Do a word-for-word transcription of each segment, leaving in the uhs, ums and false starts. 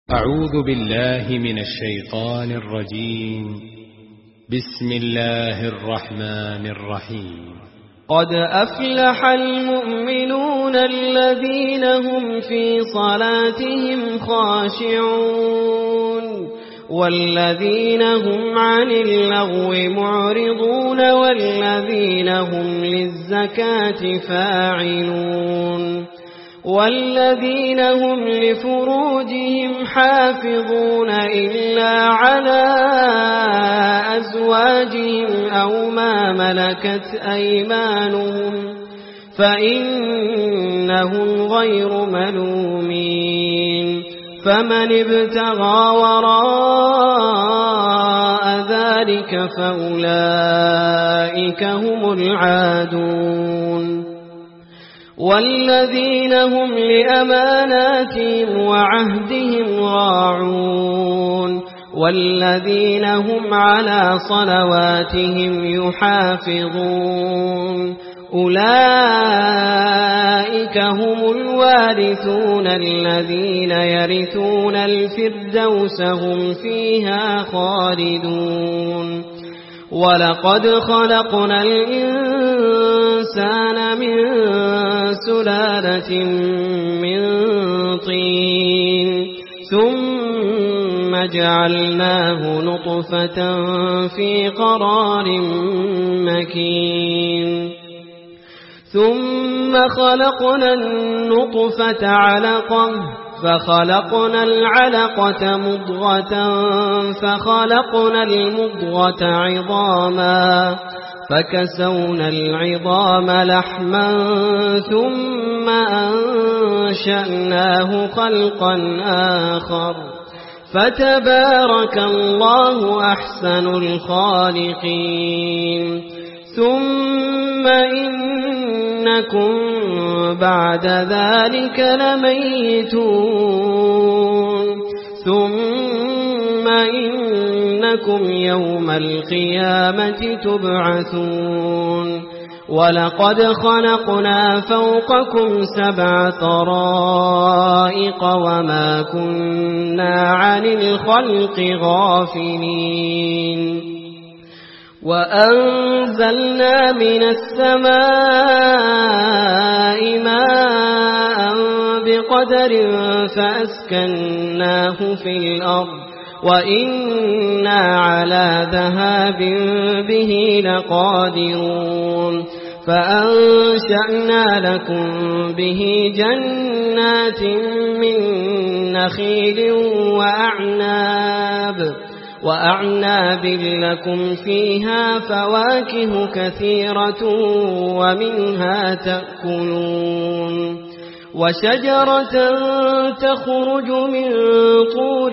أعوذ بالله من الشيطان الرجيم. بسم الله الرحمن الرحيم. قد أفلح المؤمنون الذين هم في صلاتهم خاشعون والذين هم عن اللغو معرضون والذين هم للزكاة فاعلون والذين هم لفروجهم حافظون إلا على أزواجهم أو ما ملكت أيمانهم فإنهم غير ملومين فمن ابتغى وراء ذلك فأولئك هم العادون والذين هم لأماناتهم وعهدهم راعون والذين هم على صلواتهم يحافظون أولئك هم الوارثون الذين يرثون الفردوس هم فيها خالدون ولقد خلقنا الإنسان من سلالة من طين ثم جعلناه نطفة في قرار مكين ثم خلقنا النطفة علقة فخلقنا العلقة مضغة فخلقنا المضغة عظاما فكسونا العظام لحما ثم أنشأناه خلقا آخر فتبارك الله أحسن الخالقين ثم إنكم بعد ذلك لميتون ثم إنكم يوم القيامة تبعثون ولقد خلقنا فوقكم سبع طرائق وما كنا عن الخلق غافلين وأنزلنا من السماء ماء بقدر فأسكناه في الأرض وإنا على ذهاب به لقادرون فأنشأنا لكم به جنات من نخيل وأعناب وأعناب لكم فيها فواكه كثيرة ومنها تأكلون وشجرة تخرج من طور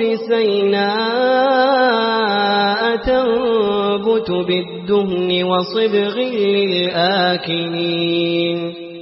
سيناء تنبت بالدهن وصبغ للآكلين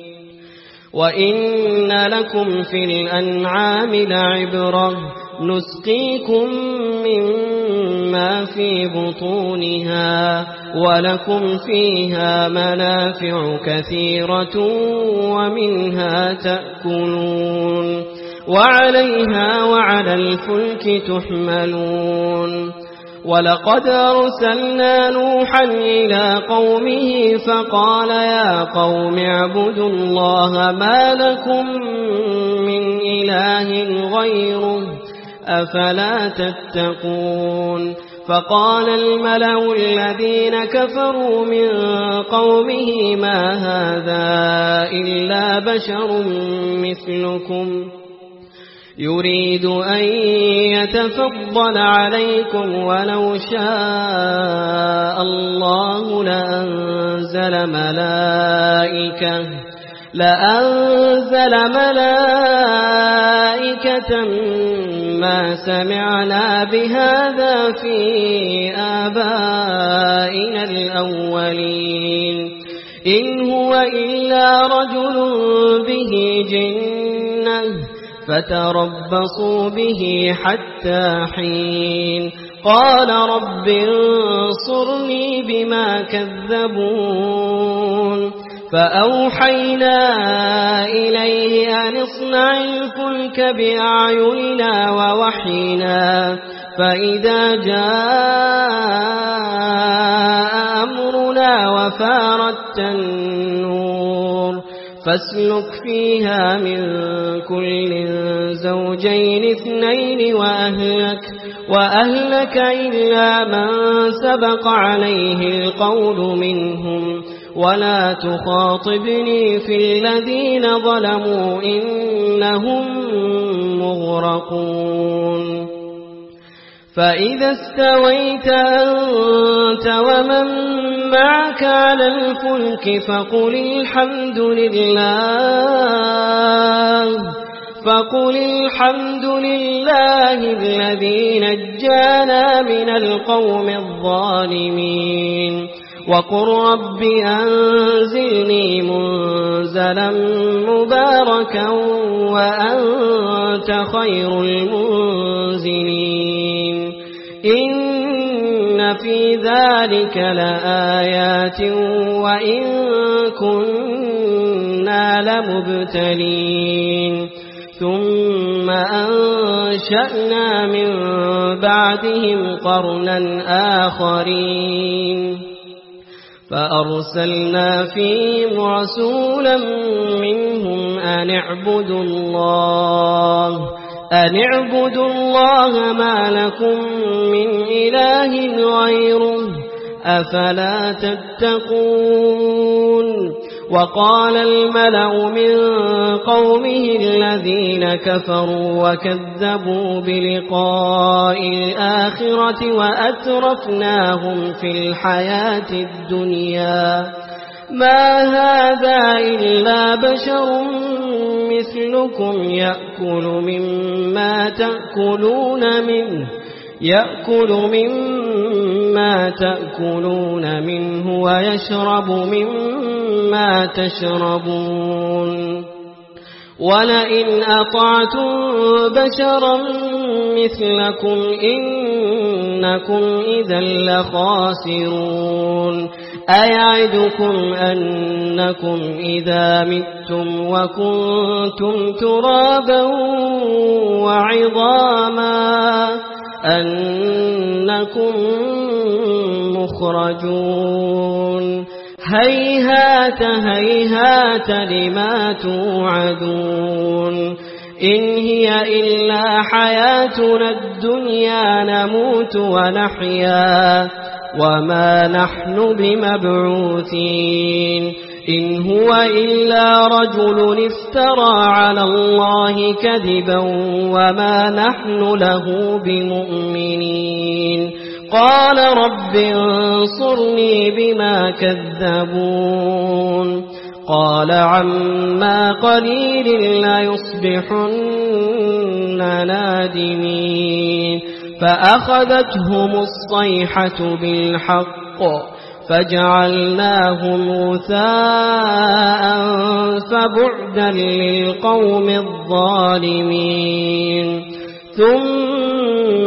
وإن لكم في الأنعام لعبرة نسقيكم مما في بطونها ولكم فيها منافع كثيرة ومنها تأكلون وعليها وعلى الفلك تحملون ولقد أرسلنا نوحا إلى قومه فقال يا قوم اعبدوا الله ما لكم من إله غيره أفلا تتقون فقال الملأ الذين كفروا من قومه ما هذا إلا بشر مثلكم يريد أن يتفضل عليكم ولو شاء الله لأنزل ملائكة لأنزل ملائكة ما سمعنا بهذا في آبائنا الأولين إن هو إلا رجل به جنة فتربصوا به حتى حين قال رب انصرني بما كذبون فأوحينا إليه أن اصنع الفلك بأعيننا ووحينا فإذا جاء أمرنا وفارت النور فاسلك فيها من كل زوجين اثنين وأهلك, وأهلك إلا من سبق عليه القول منهم ولا تخاطبني في الذين ظلموا إنهم مغرقون. فإذا استويت أنت ومن معك على الفلك فقل الحمد لله فقل الحمد لله الذي نجانا من القوم الظالمين وقل رب أنزلني منزلا مباركا وأنت خير المنزلين. إن في ذلك لآيات وإن كنا لمبتلين. ثم أنشأنا من بعدهم قرنا آخرين فأرسلنا فيهم رسولا منهم أن اعبدوا الله أن اعبدوا الله ما لكم من إله غيره أفلا تتقون. وقال الملأ من قومه الذين كفروا وكذبوا بلقاء الآخرة وأترفناهم في الحياة الدنيا ما هذا إلا بشر مثلكم يأكل مما تأكلون منه يأكل مما تأكلون منه ويشرب مما تشربون ولئن أطعتم بشرا مثلكم إنكم إذا لخاسرون. أيعدكم أنكم إذا متم وكنتم ترابا وعظاما أنكم مخرجون. هيهات هيهات لما توعدون. إن هي إلا حياتنا الدنيا نموت ونحيا وما نحن بمبعوثين. إن هو إلا رجل افترى على الله كذبا وما نحن له بمؤمنين. قال رب انصرني بما كذبون. قال عما قليل ليصبحن نادمين. فأخذتهم الصيحة بالحق فجعلناهم غثاء فبعدا للقوم الظالمين. ثم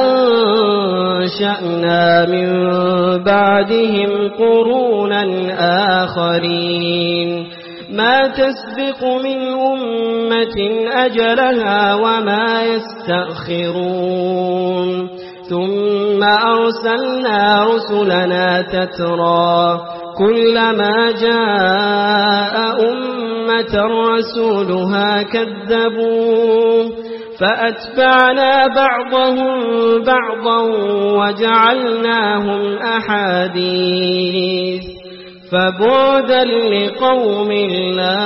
أنشأنا من بعدهم قرونا آخرين ما تسبق من أمة أجلها وما يستأخرون. ثم أرسلنا رسلنا تترى كلما جاء أمة رسولها كذبوه فأتبعنا بعضهم بعضا وجعلناهم أحاديث فبعدا لقوم لا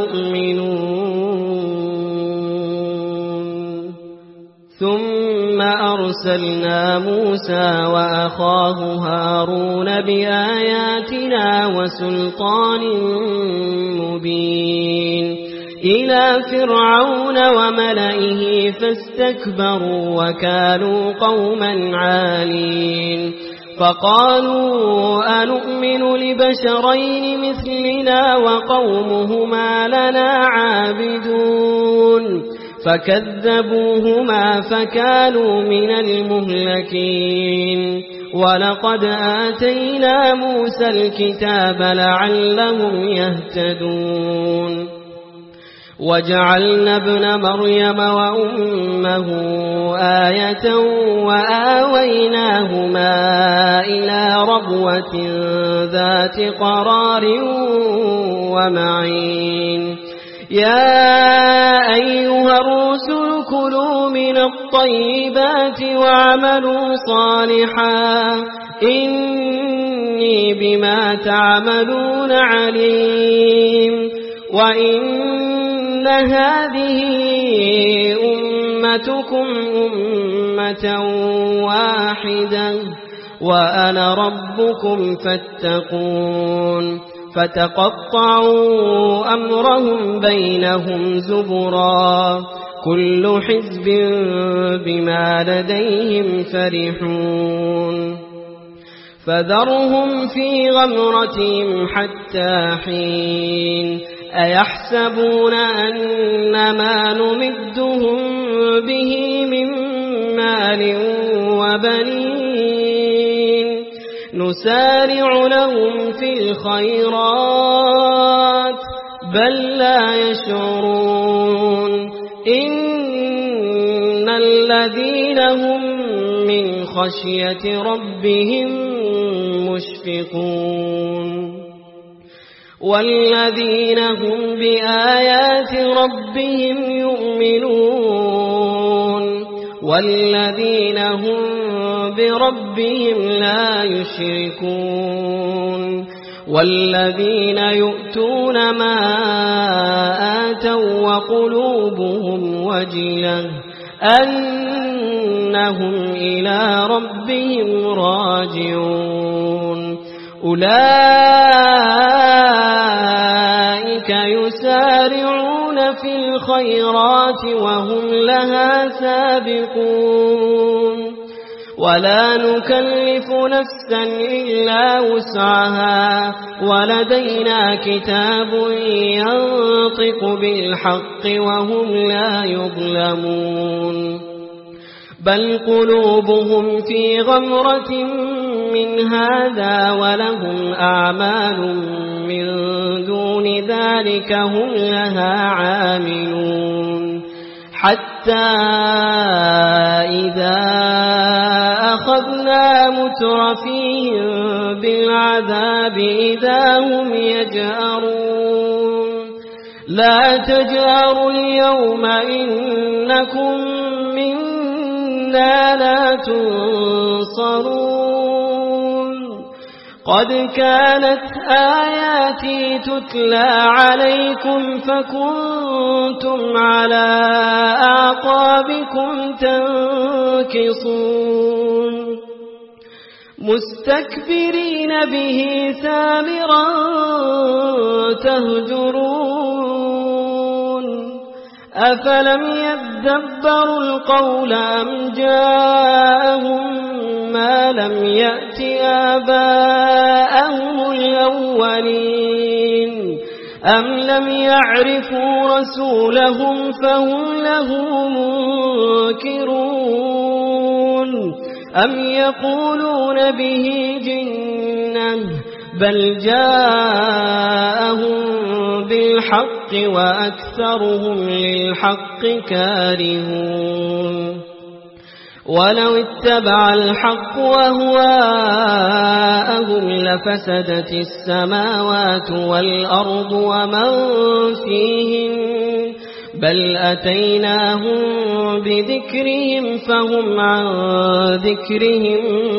يؤمنون. ثم أرسلنا موسى وأخاه هارون بآياتنا وسلطان مبين إلى فرعون وملئه فاستكبروا وكانوا قوما عالين. فقالوا أنؤمن لبشرين مثلنا وقومهما لنا عابدون. فكذبوهما فكانوا من المهلكين ولقد آتينا موسى الكتاب لعلهم يهتدون وجعلنا ابن مريم وأمه آية وآويناهما إلى ربوة ذات قرار ومعين يا أيها الرسل كلوا من الطيبات واعملوا صالحا إني بما تعملون عليم وإن هذه أمتكم أمة واحدة وأنا ربكم فاتقون فتقطعوا أمرهم بينهم زبرا كل حزب بما لديهم فرحون فذرهم في غمرتهم حتى حين أيحسبون أن ما نمدهم به من مال وبنين نسارع لهم في الخيرات بل لا يشعرون إن الذين هم من خشية ربهم مشفقون والذين هم بآيات ربهم يؤمنون والذين هم بربهم لا يشركون والذين يؤتون ما آتوا وقلوبهم وجلة أنهم إلى ربهم راجعون أولئك يسارعون في الخيرات وهم لها سابقون ولا نكلف نفسا إلا وسعها ولدينا كتاب ينطق بالحق وهم لا يظلمون بل قلوبهم في غمرة من هذا ولهم أعمال من دون ذلك هم لها عاملون حتى إذا أخذنا مترفيهم بالعذاب إذا هم يجأرون لا تجأروا اليوم إنكم منا لا تنصرون قد كانت آياتي تتلى عليكم فكنتم على أعقابكم تنكصون مستكبرين به سامرا تهجرون أفلم يدبروا القول أم جاءهم ما لم يأت آباءهم الأولين أم لم يعرفوا رسولهم فهم له منكرون أم يقولون به جنة بل جاءهم بالحق وأكثرهم للحق كارهون ولو اتبع الحق وأهواءهم لفسدت السماوات والأرض ومن فيهن بل أتيناهم بذكرهم فهم عن ذكرهم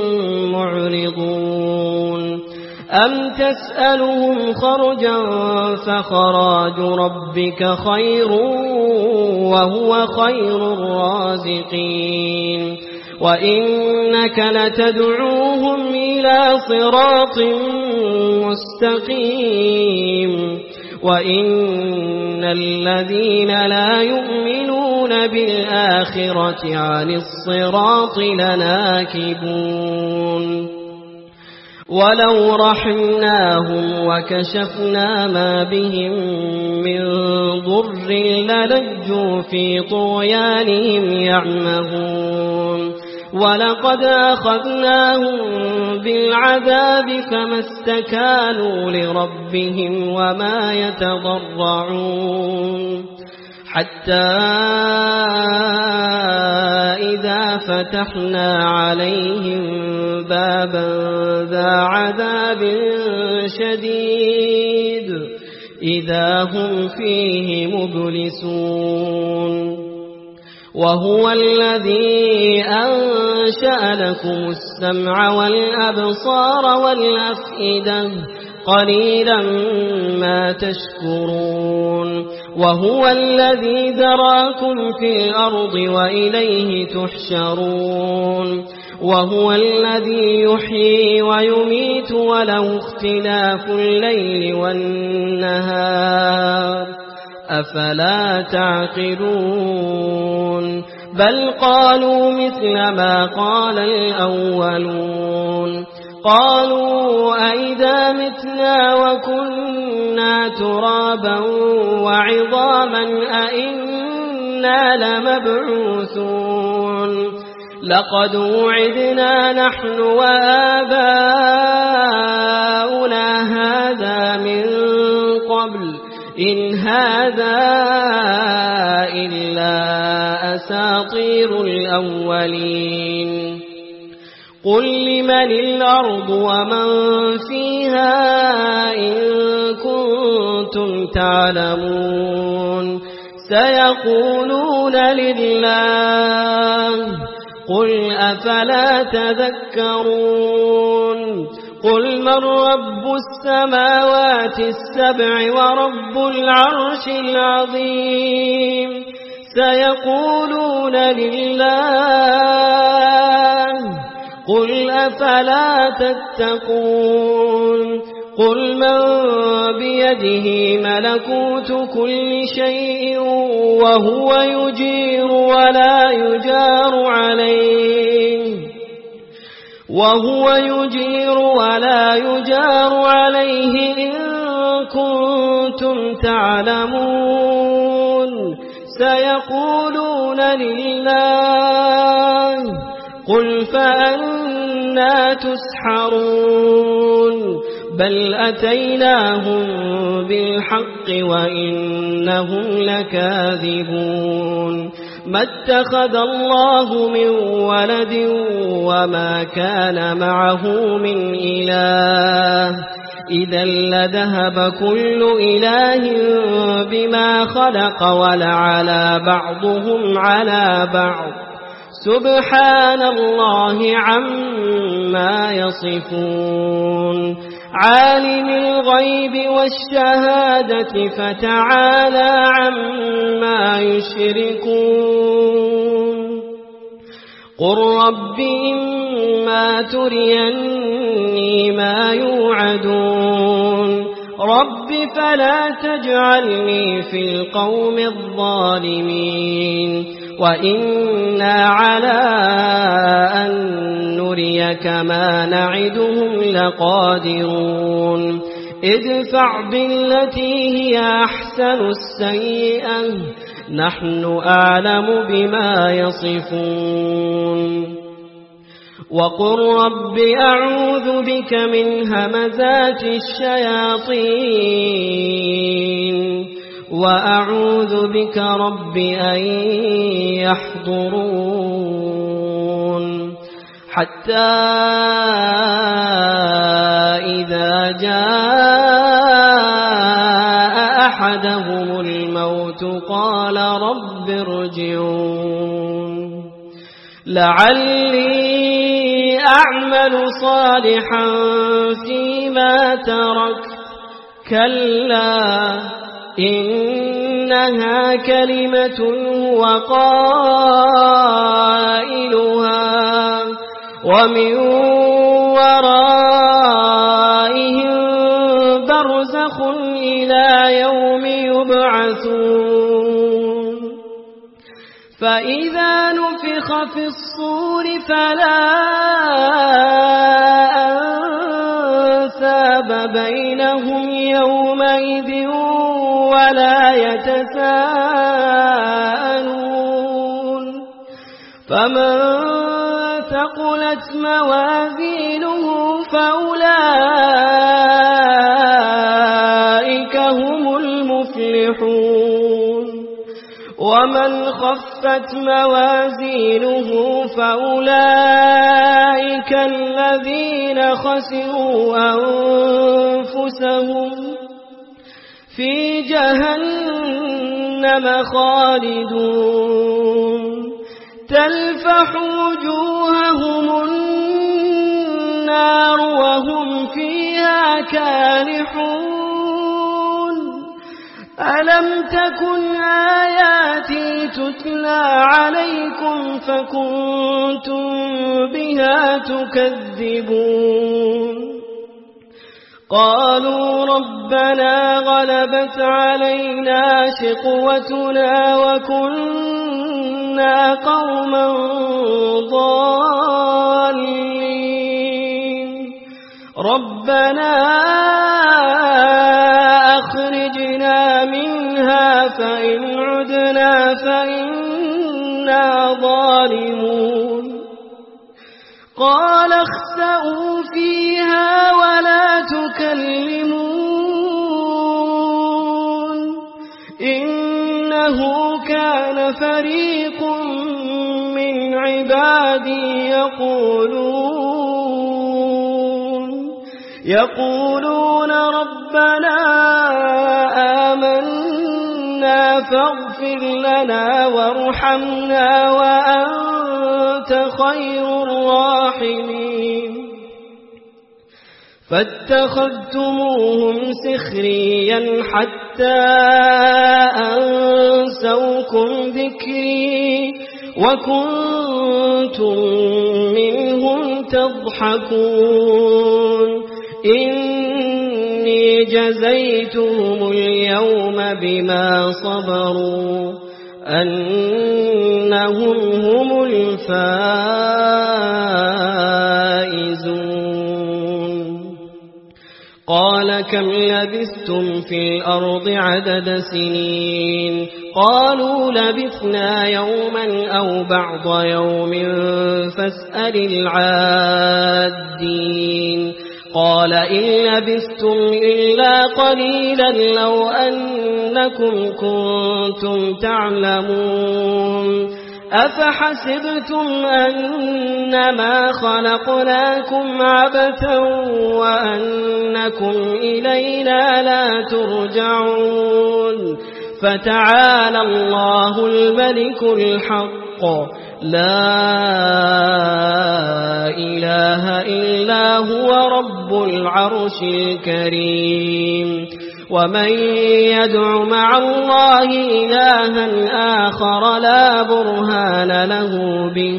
معرضون أم تسألهم خرجا فخراج ربك خير وهو خير الرازقين وإنك لتدعوهم إلى صراط مستقيم وإن الذين لا يؤمنون بالآخرة عن الصراط لناكبون ولو رحمناهم وكشفنا ما بهم من ضر للجوا في طغيانهم يعمهون ولقد أخذناهم بالعذاب فما استكانوا لربهم وما يتضرعون حتى إذا فتحنا عليهم بابا ذا عذاب شديد إذا هم فيه مبلسون وهو الذي أنشأ لكم السمع والأبصار والأفئدة قليلا ما تشكرون وهو الذي ذراكم في الأرض وإليه تحشرون وهو الذي يحيي ويميت وله اختلاف الليل والنهار أفلا تعقلون بل قالوا مثل ما قال الأولون قالوا أئذا متنا وكنا ترابا وعظاما أئنا لمبعوثون لقد وعدنا نحن وآباؤنا هذا من قبل إن هذا إلا أساطير الأولين قل لمن الأرض ومن فيها إن كنتم تعلمون سيقولون لله قل أفلا تذكرون قل من رب السماوات السبع ورب العرش العظيم سيقولون لله قل أفلا تتقون قل من بيده ملكوت كل شيء وهو يجير ولا يجار عليه وهو يجير ولا يجار عليه إن كنتم تعلمون سيقولون لله قل فأنا تسحرون بل أتيناهم بالحق وإنهم لكاذبون ما اتخذ الله من ولد وما كان معه من إله إذا لذهب كل إله بما خلق ولعلى بعضهم على بعض سبحان الله عما يصفون عالم الغيب والشهادة فتعالى عما يشركون قل رب إما تريني ما يوعدون رب فلا تجعلني في القوم الظالمين وإنا على أن نريك ما نعدهم لقادرون ادفع بالتي هي أحسن السيئة نحن أعلم بما يصفون وقل رب أعوذ بك من همزات الشياطين وأعوذ بك رب أن يحضرون حتى إذا جاء أحدهم الموت قال رب ارجعون لعلي أعمل صالحا فيما تركت كلا إنها كلمة هو قائلها ومن ورائهم برزخ إلى يوم يبعثون فإذا نفخ في الصور فلا بينهم يومئذ ولا يتساءلون فمن ثقلت موازينه فأولئك هم المفلحون ومن خفت موازينه فأولئك الذين خسروا أنفسهم في جهنم خالدون تلفح وجوههم النار وهم فيها كالحون ألم تكن آياتي تتلى عليكم فكنتم بها تكذبون قالوا ربنا غلبت علينا شقوتنا وكنا قوما ضالين ربنا أخرجنا منها فإن عدنا فإنا ظالمون قال اخسئوا فيها ولا تكلمون إنه كان فريق من عبادي يقولون يقولون ربنا آمنا فاغفر لنا وارحمنا وأنت خير الراحمين فاتخذتموهم سخريا حتى أنسوكم ذكري وكنتم منهم تضحكون إني جزيتهم اليوم بما صبروا أنهم هم الفائزون قال كم لبثتم في الأرض عدد سنين قالوا لبثنا يوما أو بعض يوم فاسأل العادين قال إن لبثتم إلا قليلا لو أنكم كنتم تعلمون أفحسبتم أنما خلقناكم عبثا وأنكم إلينا لا ترجعون فتعالى الله الملك الحق لا إله إلا هو رب العرش الكريم ومن يدع مع الله إلها آخر لا برهان له به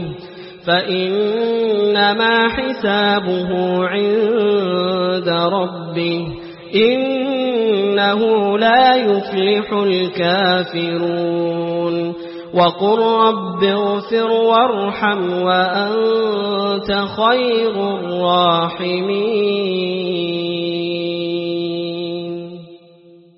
فإنما حسابه عند ربه إنه لا يفلح الكافرون وقل رب اغفر وارحم وأنت خير الراحمين